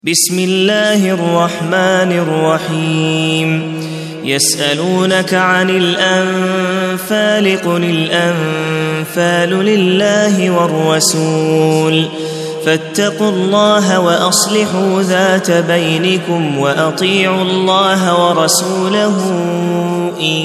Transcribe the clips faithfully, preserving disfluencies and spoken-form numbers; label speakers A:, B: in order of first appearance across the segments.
A: بسم الله الرحمن الرحيم يسألونك عن الأنفال قل الأنفال لله والرسول فاتقوا الله وأصلحوا ذات بينكم وأطيعوا الله ورسوله إن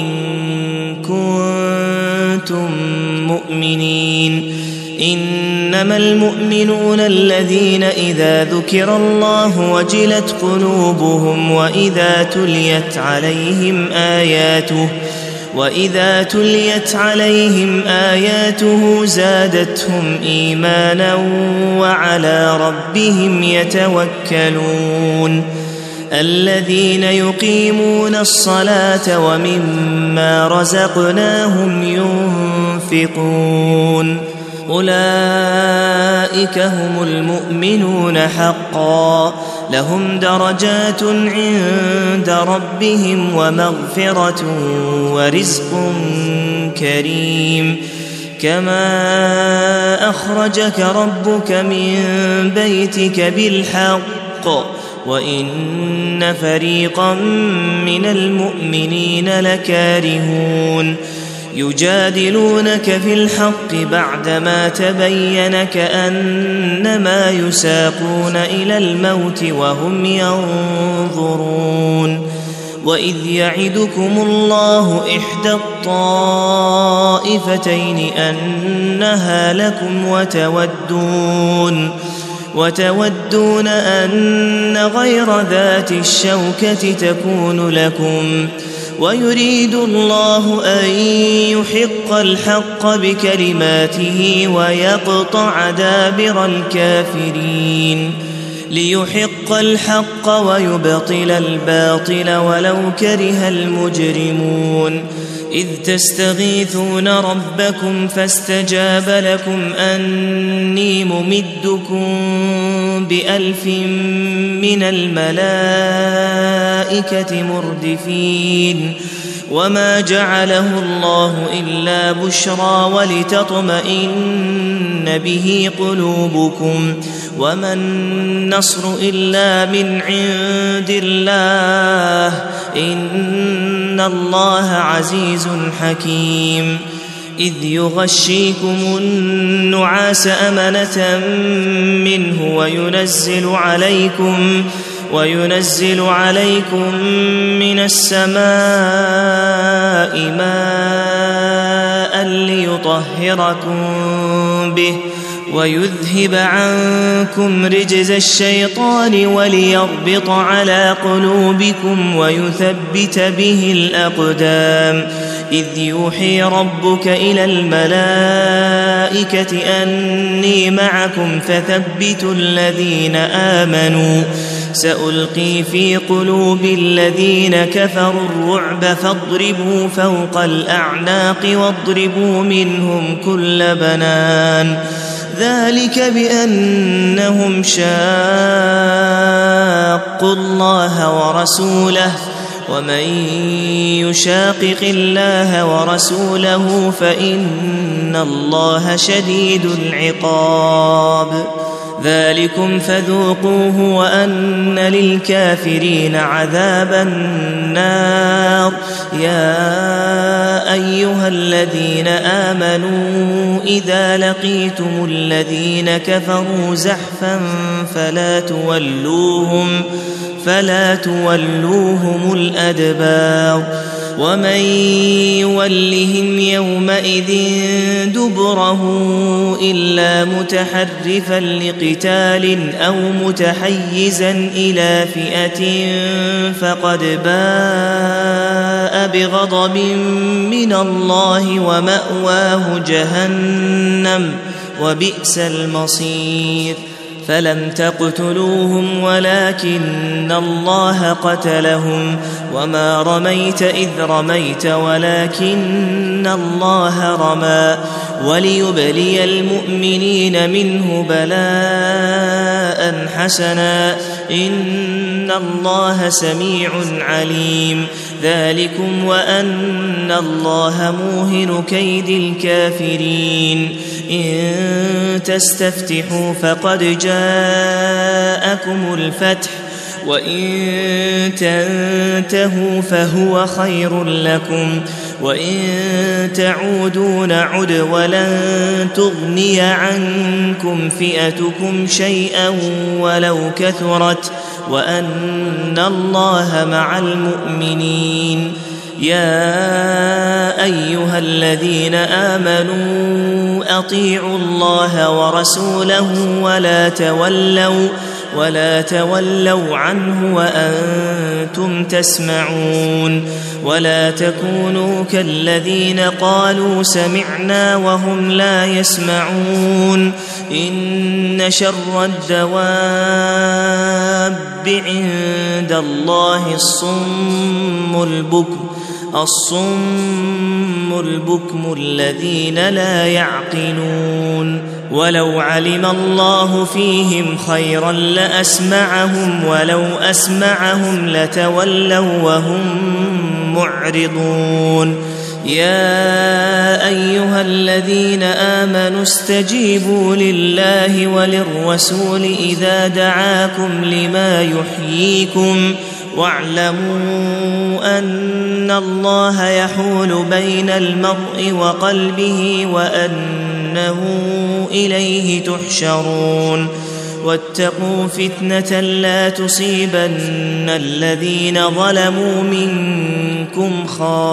A: كنتم مؤمنين إنما المؤمنون الذين إذا ذكر الله وجلت قلوبهم وإذا تليت عليهم آياته وإذا تليت عليهم آياته زادتهم إيمانا وعلى ربهم يتوكلون الذين يقيمون الصلاة ومما رزقناهم ينفقون أولئك هم المؤمنون حقا لهم درجات عند ربهم ومغفرة ورزق كريم كما أخرجك ربك من بيتك بالحق وإن فريقا من المؤمنين لكارهون يجادلونك في الحق بعدما تبين كأنما يساقون إلى الموت وهم ينظرون وإذ يعدكم الله إحدى الطائفتين أنها لكم وتودون وتودون أن غير ذات الشوكة تكون لكم ويريد الله أن يحق الحق بكلماته ويقطع دابر الكافرين ليحق الحق ويبطل الباطل ولو كره المجرمون إذ تستغيثون ربكم فاستجاب لكم أني ممدكم بألف من الملائكة مردفين وما جعله الله إلا بشرى ولتطمئن به قلوبكم وما النصر إلا من عند الله إن الله عزيز حكيم إذ يغشيكم النعاس أمنة منه وينزل عليكم وينزل عليكم من السماء ماء ليطهركم به ويذهب عنكم رجز الشيطان وليربط على قلوبكم ويثبت به الأقدام إذ يوحي ربك إلى الملائكة أني معكم فثبتوا الذين آمنوا سألقي في قلوب الذين كفروا الرعب فاضربوا فوق الأعناق واضربوا منهم كل بنان ذلك بأنهم شاقوا الله ورسوله ومن يشاقق الله ورسوله فإن الله شديد العقاب ذلكم فذوقوه وأن للكافرين عذاب النار يا أيها الذين آمنوا إذا لقيتم الذين كفروا زحفا فلا تولوهم فلا تولوهم الأدبار ومن يولهم يومئذ دبره إلا متحرفا لقتال أو متحيزا إلى فئة فقد باء بغضب من الله ومأواه جهنم وبئس المصير فلم تقتلوهم ولكن الله قتلهم وما رميت إذ رميت ولكن الله رمى وليبلي المؤمنين منه بلاء حسنا إن الله سميع عليم ذلكم وأن الله موهن كيد الكافرين إن تستفتحوا فقد جاءكم الفتح وإن تنتهوا فهو خير لكم وإن تعودوا نعد ولن تغني عنكم فئتكم شيئا ولو كثرت وأن الله مع المؤمنين يا أيها الذين آمنوا أطيعوا الله ورسوله ولا تولوا ولا تولوا عنه وأنتم تسمعون ولا تكونوا كالذين قالوا سمعنا وهم لا يسمعون إن شر الدواب عند الله الصم البكم الصم البكم الذين لا يعقلون ولو علم الله فيهم خيرا لأسمعهم ولو أسمعهم لتولوا وهم معرضون يا أيها الذين آمنوا استجيبوا لله وللرسول إذا دعاكم لما يحييكم واعلموا أن الله يحول بين المرء وقلبه وأنه إليه تحشرون واتقوا فتنة لا تصيبن الذين ظلموا منكم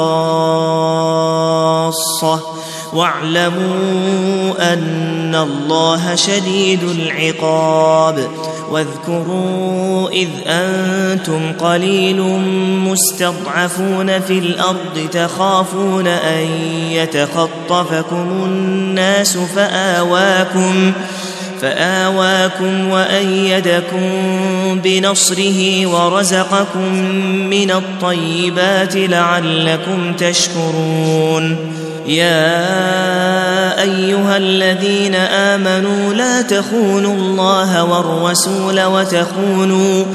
A: خاصة واعلموا أن الله شديد العقاب واذكروا إذ أنتم قليل مستضعفون في الأرض تخافون أن يتخطفكم الناس فآواكم فآواكم وأيدكم بنصره ورزقكم من الطيبات لعلكم تشكرون يا أيها الذين آمنوا لا تخونوا الله والرسول وتخونوا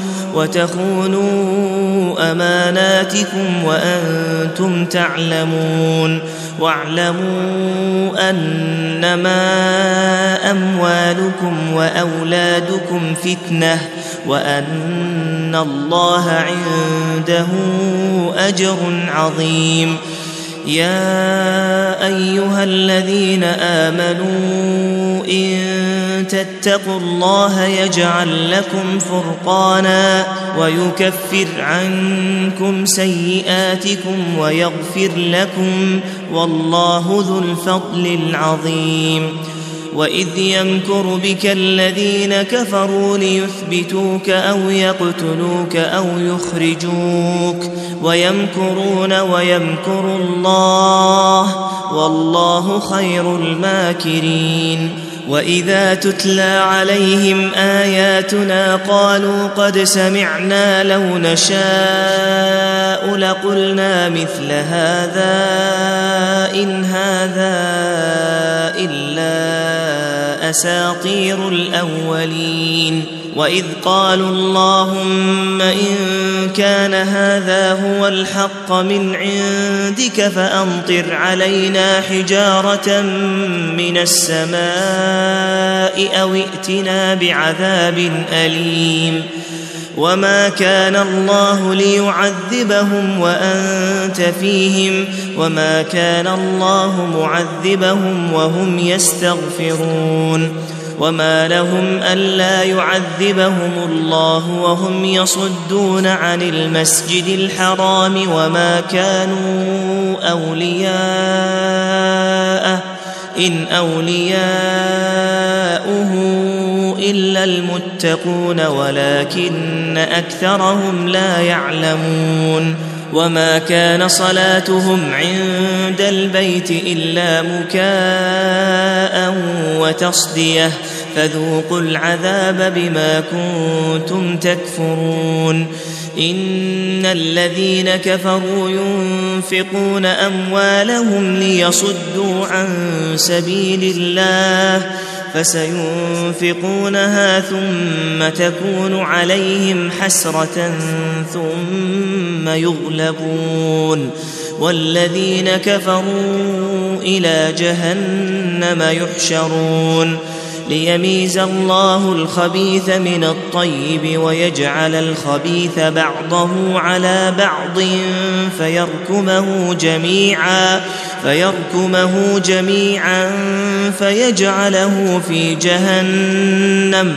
A: وتخونوا أماناتكم وأنتم تعلمون واعلموا أنما أموالكم وأولادكم فتنة وأن الله عنده أجر عظيم يا أيها الذين آمنوا إن تتقوا الله يجعل لكم فرقانا ويكفر عنكم سيئاتكم ويغفر لكم والله ذو الفضل العظيم وإذ يمكر بك الذين كفروا ليثبتوك أو يقتلوك أو يخرجوك ويمكرون ويمكر الله والله خير الماكرين وإذا تتلى عليهم آياتنا قالوا قد سمعنا لو نشاء لقلنا مثل هذا إن هذا إلا أساطير الأولين وإذ قالوا اللهم إن كان هذا هو الحق من عندك فأمطر علينا حجارة من السماء أو ائتنا بعذاب أليم وما كان الله ليعذبهم وأنت فيهم وما كان الله معذبهم وهم يستغفرون وما لهم ألا يعذبهم الله وهم يصدون عن المسجد الحرام وما كانوا أولياءه إن أولياؤه إلا المتقون ولكن أكثرهم لا يعلمون وما كان صلاتهم عند البيت إلا مكاء وتصدية فذوقوا العذاب بما كنتم تكفرون إن الذين كفروا ينفقون أموالهم ليصدوا عن سبيل الله فسينفقونها ثم تكون عليهم حسرة ثم يغلبون والذين كفروا إلى جهنم يحشرون ليميز الله الخبيث من الطيب ويجعل الخبيث بعضه على بعض فيركمه جميعا فيركمه جميعا فيجعله في جهنم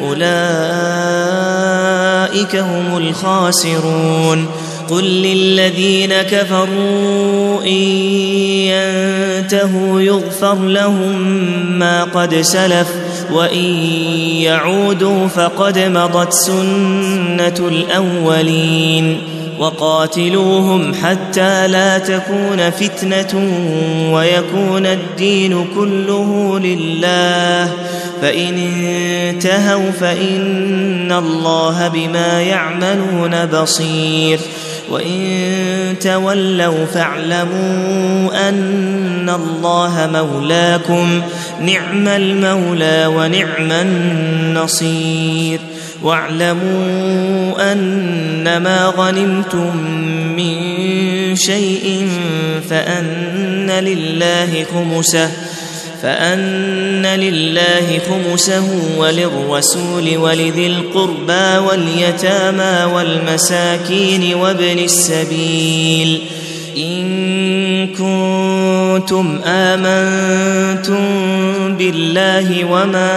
A: أولئك هم الخاسرون قل للذين كفروا إن ينتهوا يغفر لهم ما قد سلف وإن يعودوا فقد مضت سنة الأولين وقاتلوهم حتى لا تكون فتنة ويكون الدين كله لله فإن انتهوا فإن الله بما يعملون بصير وإن تولوا فاعلموا أن الله مولاكم نعم المولى ونعم النصير واعلموا أنما غنمتم من شيء فأن لله خمسه فأن لله خمسه وللرسول ولذي القربى واليتامى والمساكين وابن السبيل إن كنتم آمنتم بالله وما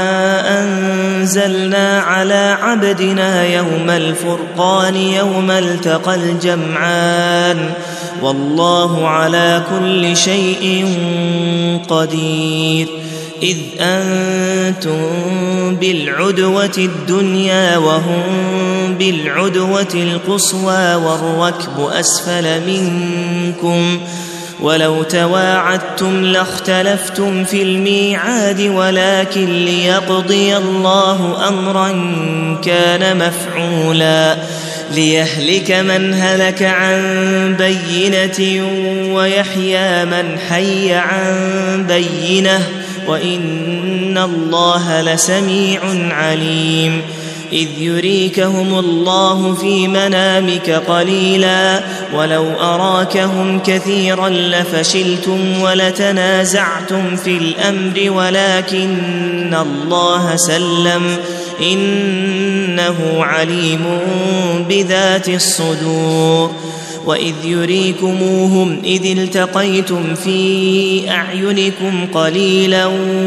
A: أنزلنا على عبدنا يوم الفرقان يوم التقى الجمعان والله على كل شيء قدير إذ أنتم بالعدوة الدنيا وهم بالعدوة القصوى والركب أسفل منكم ولو تواعدتم لاختلفتم في الميعاد ولكن ليقضي الله أمرا كان مفعولا ليهلك من هلك عن بينة ويحيى من حي عن بينة وإن الله لسميع عليم إذ يريكهم الله في منامك قليلا ولو أراكهم كثيرا لفشلتم ولتنازعتم في الأمر ولكن الله سلم إنه عليم بذات الصدور وإذ يريكموهم إذ التقيتم في أعينكم قليلا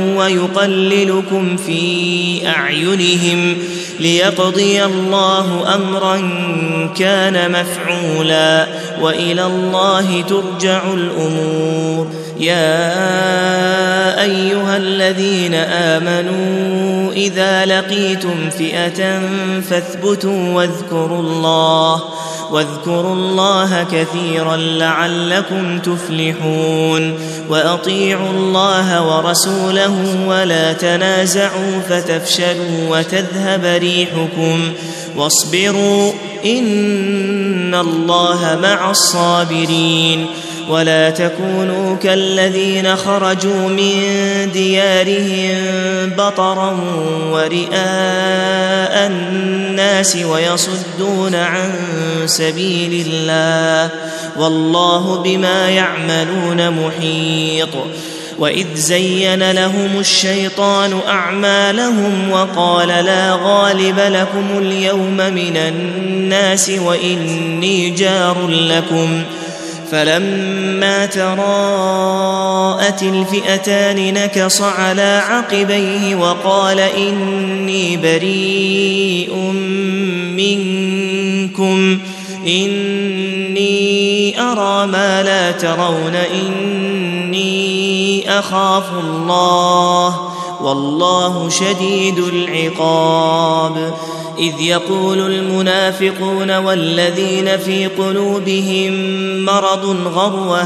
A: ويقللكم في أعينهم ليقضي الله أمرا كان مفعولا وإلى الله ترجع الأمور يا أيها الذين آمنوا إذا لقيتم فئة فاثبتوا واذكروا الله واذكروا الله كثيرا لعلكم تفلحون وأطيعوا الله ورسوله ولا تنازعوا فتفشلوا وتذهب ريحكم واصبروا إن الله مع الصابرين ولا تكونوا كالذين خرجوا من ديارهم بطرا ورئاء الناس ويصدون عن سبيل الله والله بما يعملون محيط وإذ زين لهم الشيطان أعمالهم وقال لا غالب لكم اليوم من الناس وإني جار لكم فلما تراءت الفئتان نكص على عقبيه وقال إني بريء منكم إني أرى ما لا ترون إني أخاف الله والله شديد العقاب إذ يقول المنافقون والذين في قلوبهم مرض غر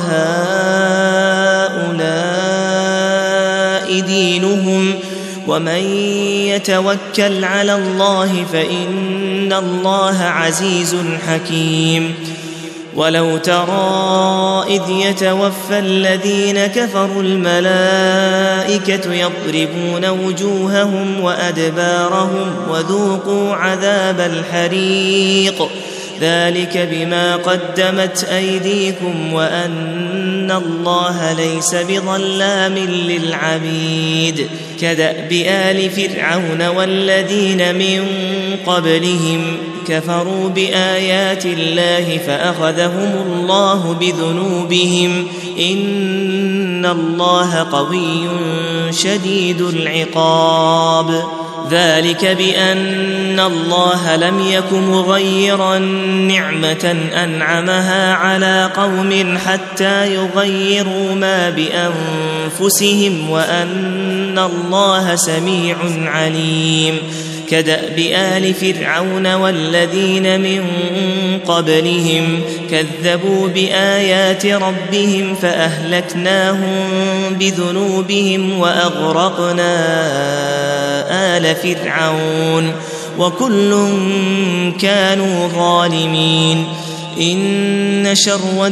A: هؤلاء دينهم ومن يتوكل على الله فإن الله عزيز حكيم ولو ترى إذ يتوفى الذين كفروا الملائكة يضربون وجوههم وأدبارهم وذوقوا عذاب الحريق ذلك بما قدمت أيديكم وأن الله ليس بظلام للعبيد كدأب آل فرعون والذين من قبلهم كفروا بآيات الله فأخذهم الله بذنوبهم إن الله قوي شديد العقاب ذلك بأن الله لم يك مغيرا نعمة أنعمها على قوم حتى يغيروا ما بأنفسهم وأن الله سميع عليم كدأب آل فرعون والذين من قبلهم كذبوا بآيات ربهم فأهلكناهم بذنوبهم وأغرقنا آل فرعون وكل كانوا ظالمين إن شر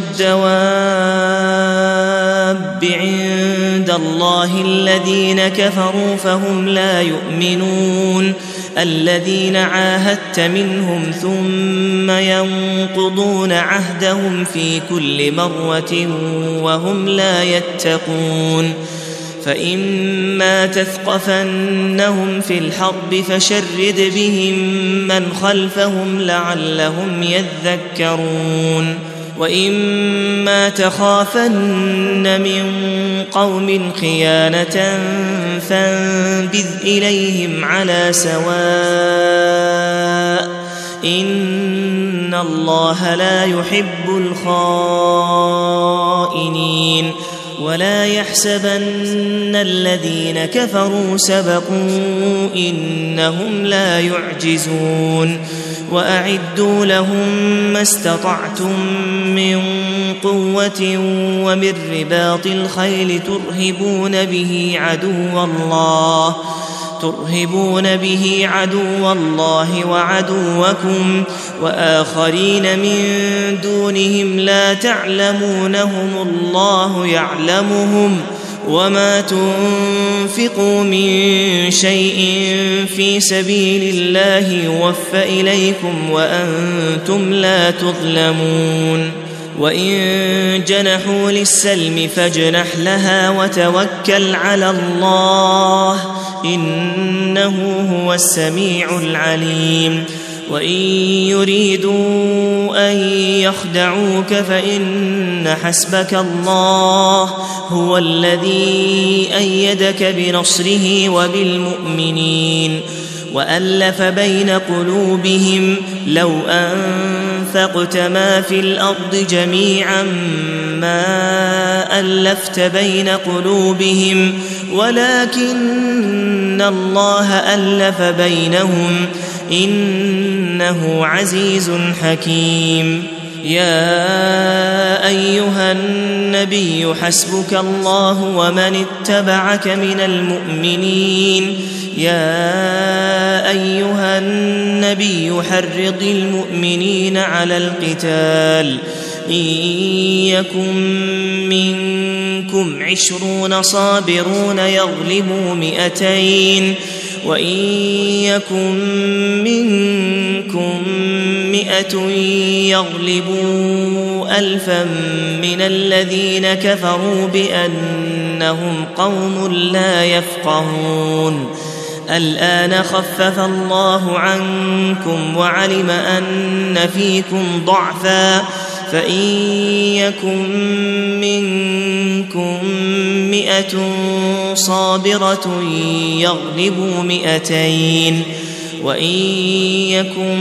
A: الدواب عند الله الذين كفروا فهم لا يؤمنون الذين عاهدت منهم ثم ينقضون عهدهم في كل مرة وهم لا يتقون فإما تثقفنهم في الحرب فشرد بهم من خلفهم لعلهم يذكرون وإما تخافن من قوم خيانة فانبذ إليهم على سواء إن الله لا يحب الخائنين ولا يحسبن الذين كفروا سبقوا إنهم لا يعجزون وأعدوا لهم ما استطعتم من قوة ومن رباط الخيل ترهبون به عدو الله ترهبون به عدو الله وعدوكم وآخرين من دونهم لا تعلمونهم الله يعلمهم وما تنفقوا من شيء في سبيل الله يوفى إليكم وأنتم لا تظلمون وإن جنحوا للسلم فاجنح لها وتوكل على الله إنه هو السميع العليم وإن يريدوا أن يخدعوك فإن حسبك الله هو الذي أيدك بنصره وبالمؤمنين وألف بين قلوبهم لو أنفقت ما في الأرض جميعا ما ألفت بين قلوبهم ولكن الله ألف بينهم إنه عزيز حكيم يا أيها النبي حسبك الله ومن اتبعك من المؤمنين يا أيها النبي حرض المؤمنين على القتال إن يكن منكم عشرون صابرون يغلبوا مئتين وإن يكن منكم مئة يغلبوا ألفا من الذين كفروا بأنهم قوم لا يفقهون الآن خفف الله عنكم وعلم أن فيكم ضعفا فإن يكن منكم مئة صابرة يغلبوا مئتين وإن يكن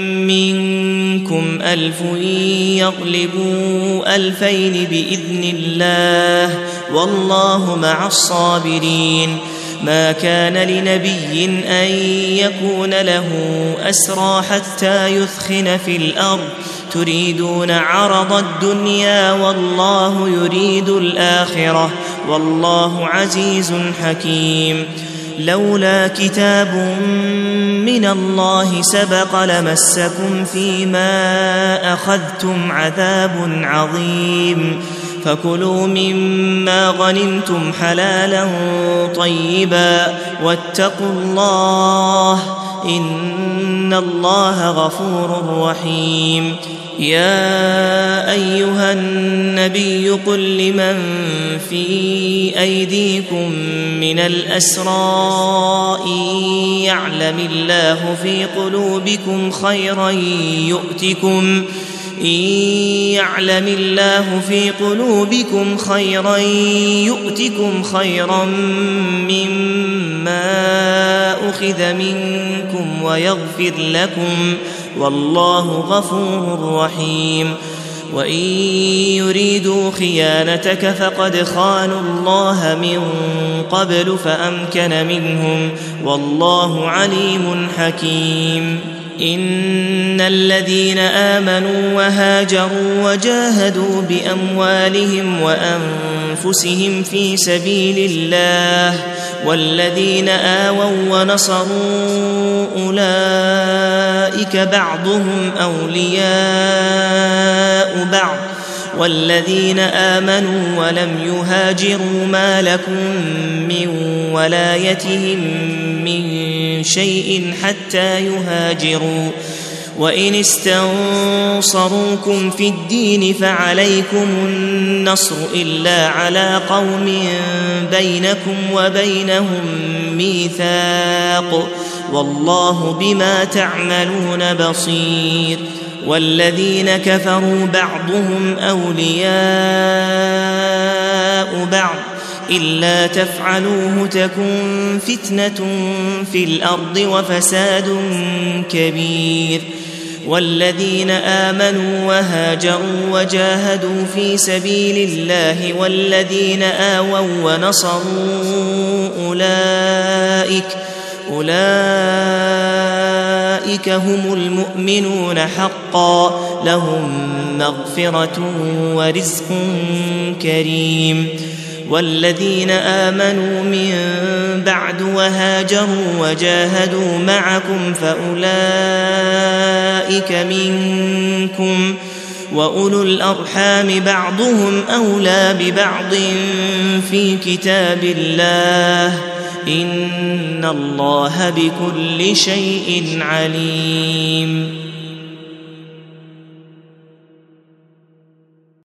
A: منكم ألف يغلبوا ألفين بإذن الله والله مع الصابرين ما كان لنبي أن يكون له أسرى حتى يثخن في الأرض تريدون عرض الدنيا والله يريد الآخرة والله عزيز حكيم لولا كتاب من الله سبق لمسكم فيما أخذتم عذاب عظيم فكلوا مما غنمتم حلالا طيبا واتقوا الله إن الله غفور رحيم. يا أيها النبي قل لمن في أيديكم من الأسرى إن يعلم الله في قلوبكم خيرا يؤتكم إن يعلم الله في قلوبكم خيرا يؤتكم خيرا مما أخذ منكم ويغفر لكم والله غفور رحيم. وإن يريدوا خيانتك فقد خانوا الله من قبل فأمكن منهم والله عليم حكيم. إن الذين آمنوا وهاجروا وجاهدوا بأموالهم وأنفسهم في سبيل الله والذين آووا ونصروا أولئك بعضهم أولياء بعض والذين آمنوا ولم يهاجروا ما لكم من ولايتهم من شيء حتى يهاجروا وإن استنصروكم في الدين فعليكم النصر إلا على قوم بينكم وبينهم ميثاق والله بما تعملون بصير. والذين كفروا بعضهم أولياء بعض إلا تفعلوه تكن فتنة في الأرض وفساد كبير. والذين آمنوا وهاجروا وجاهدوا في سبيل الله والذين آووا ونصروا أولئك أولئك هم المؤمنون حقا لهم مغفرة ورزق كريم. والذين آمنوا من بعد وهاجروا وجاهدوا معكم فأولئك منكم وأولو الأرحام بعضهم أولى ببعض في كتاب الله إن الله بكل شيء عليم.